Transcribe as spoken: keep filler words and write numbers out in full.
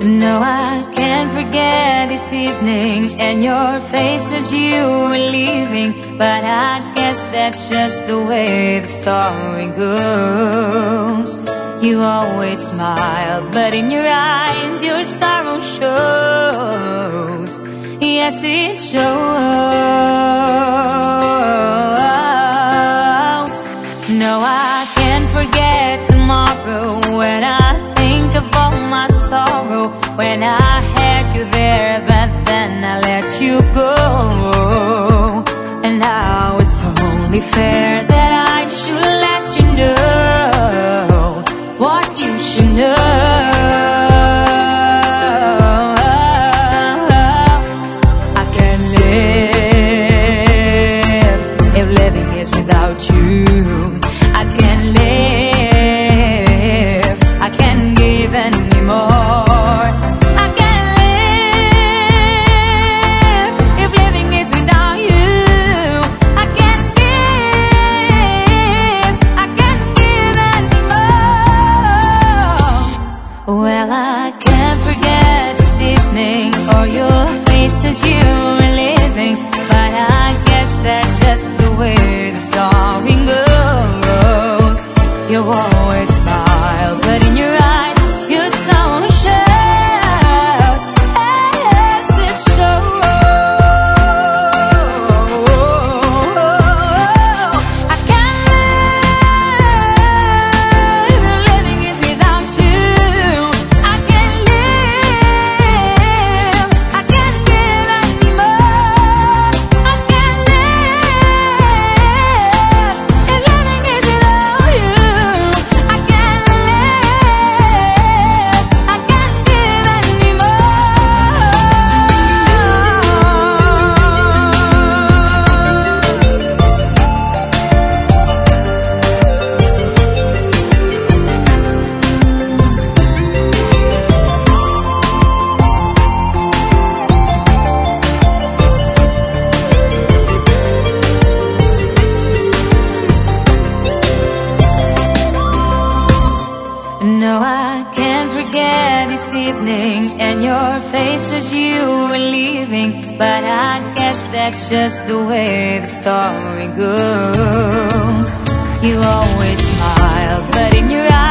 No, I can't forget this evening and your face as you were leaving. But I guess that's just the way the story goes. You always smile, but in your eyes your sorrow shows. Yes, it shows. No, I can't forget tomorrow when I think of all my sorrow. When I had you there, but then I let you go. And now it's only fair that I should let you know what you should know. I can't live if living is without you. I can't live, I can't give anymore. I can't live if living is without you. I can't give, I can't give anymore. Well, I can't forget this evening or your face as you were living. But I guess that's just the way the story goes. You always smile, but in your eyes your sorrow shows. Yes, it shows. I can't live if living is without you. I can't live, I can't give anymore. I can't live if living is without you. I can't live, I can't give No, I can't forget this evening and your face as you were leaving. But I guess that's just the way the story goes. You always smile, but in your eyes